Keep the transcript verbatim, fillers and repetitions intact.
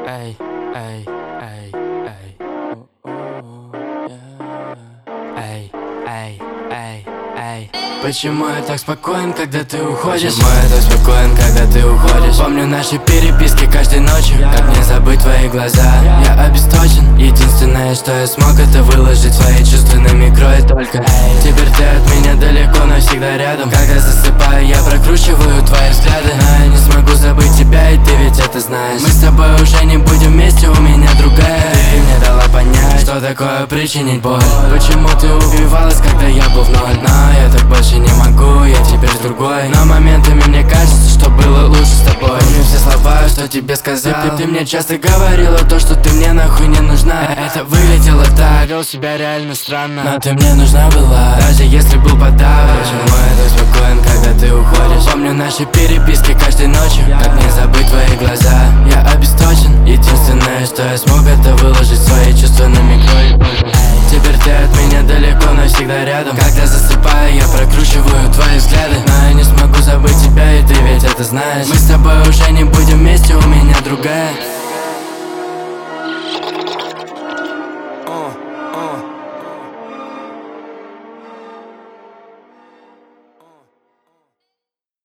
Эй, эй, эй, эй. Эй, эй, эй, эй. Почему я так спокоен, когда ты уходишь? Почему я так спокоен, когда ты уходишь? Помню наши переписки каждой ночью. Как не забыть твои глаза? Я обесточен. Единственное, что я смог, это выложить свои чувства на микро и только эй. Теперь ты от меня далеко, но всегда рядом. Когда засыпаю, я прокручиваю твои взгляды. Но я не смогу забыть тебя, и ты ведь это знаешь. Мы с тобой уже не будем вместе, у меня другая. Ты мне дала понять, что такое причинить боль. Почему ты убивалась, когда я был в ноль? Но я так больше не могу, я теперь другой. Но моментами мне кажется, что было лучше с тобой. Помню все слова, что тебе сказал. Ты, ты мне часто говорила то, что ты мне нахуй не нужна. Это выглядело так, вел себя реально странно. Но ты мне нужна была, даже если был подавлен. Почему я так спокоен, когда ты уходишь? Помню наши переписки каждой ночью. Как не забыть твои глаза? Я обесточен. Единственное, что я смог, это выложить свои чувства на микро и только теперь ты от меня далеко, но всегда рядом. Когда засыпаю, я прокручиваю твои взгляды. Но я не смогу забыть тебя, и ты ведь это знаешь. Мы с тобой уже не будем вместе, у меня другая.